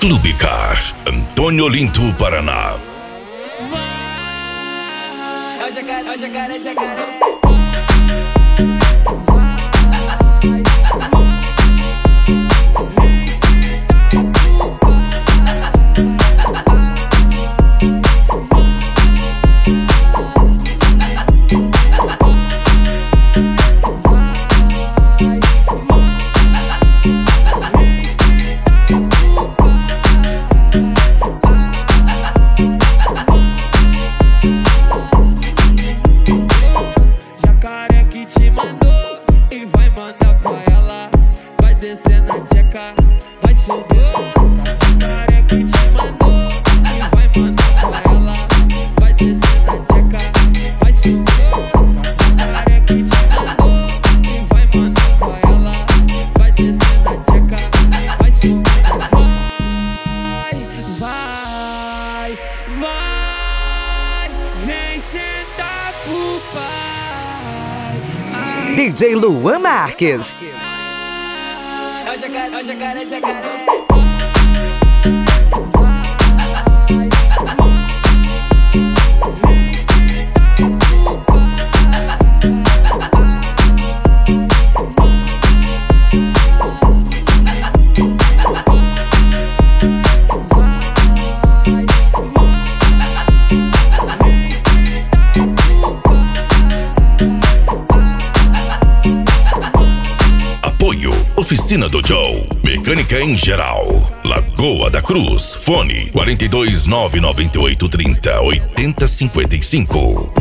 Clube Car, Antônio Olinto, Paraná. É o jacaré, jacaré. DJ Luan Marques. É o jacaré, jacaré. Oficina do Joe, mecânica em geral, Lagoa da Cruz, fone 42 998 30 80 55.